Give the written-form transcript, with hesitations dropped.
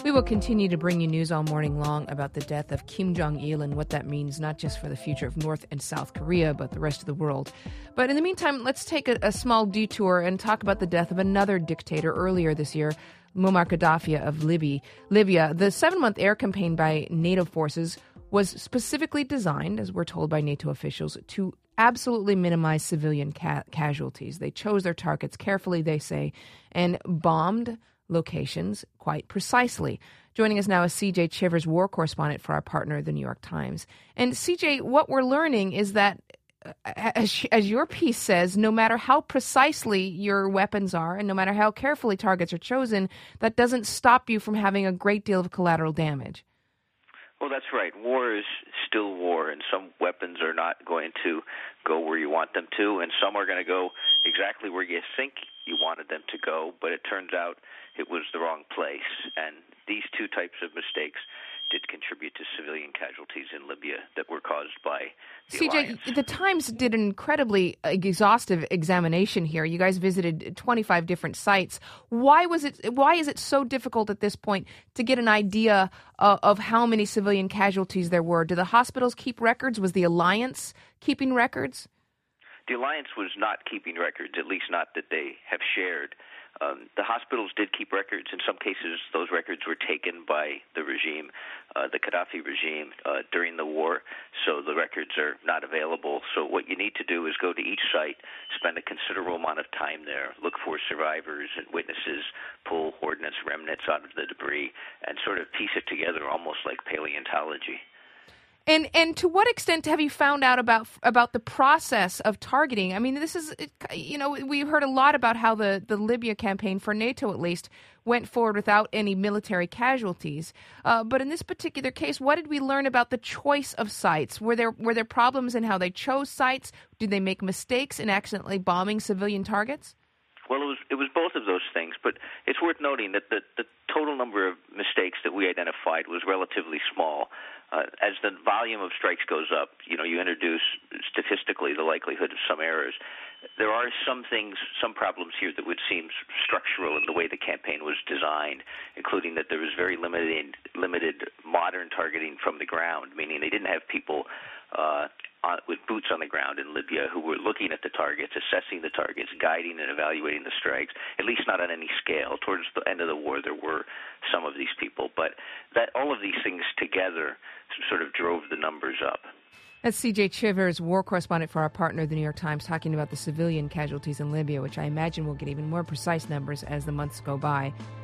We will continue to bring you news all morning long about the death of Kim Jong-il and what that means not just for the future of North and South Korea, but the rest of the world. But in the meantime, let's take a small detour and talk about the death of another dictator earlier this year, Muammar Gaddafi of Libya. The 7-month air campaign by NATO forces was specifically designed, as we're told by NATO officials, to absolutely minimize civilian casualties. They chose their targets carefully, they say, and bombed locations quite precisely. Joining us now is CJ Chivers, war correspondent for our partner, The New York Times. And CJ, what we're learning is that, as your piece says, no matter how precisely your weapons are and no matter how carefully targets are chosen, that doesn't stop you from having a great deal of collateral damage. Well, that's right. War is still war, and some weapons are not going to go where you want them to, and some are going to go exactly where you think you wanted them to go, but it turns out it was the wrong place. And these two types of mistakes did contribute to civilian casualties in Libya that were caused by the alliance. CJ, the Times did an incredibly exhaustive examination here. You guys visited 25 different sites. Why is it so difficult at this point to get an idea of how many civilian casualties there were? Do the hospitals keep records? Was the alliance keeping records? The alliance was not keeping records, at least not that they have shared. The hospitals did keep records. In some cases, those records were taken by the regime, the Gaddafi regime, during the war, so the records are not available. So what you need to do is go to each site, spend a considerable amount of time there, look for survivors and witnesses, pull ordnance remnants out of the debris, and sort of piece it together almost like paleontology. And to what extent have you found out about the process of targeting? I mean, this is, we've heard a lot about how the Libya campaign, for NATO at least, went forward without any military casualties. But in this particular case, what did we learn about the choice of sites? Were there problems in how they chose sites? Did they make mistakes in accidentally bombing civilian targets? Well, it was both of those things, but it's worth noting that the total number of mistakes that we identified was relatively small. As the volume of strikes goes up, you introduce statistically the likelihood of some errors. There are some problems here that would seem structural in the way the campaign was designed, including that there was very limited modern targeting from the ground, meaning they didn't have people with boots on the ground in Libya who were looking at the targets, assessing the targets, guiding and evaluating the strikes, at least not on any scale. Towards the end of the war, there were some of these people, but that all of these things together sort of drove the numbers up. That's CJ Chivers, war correspondent for our partner, The New York Times, talking about the civilian casualties in Libya, which I imagine will get even more precise numbers as the months go by.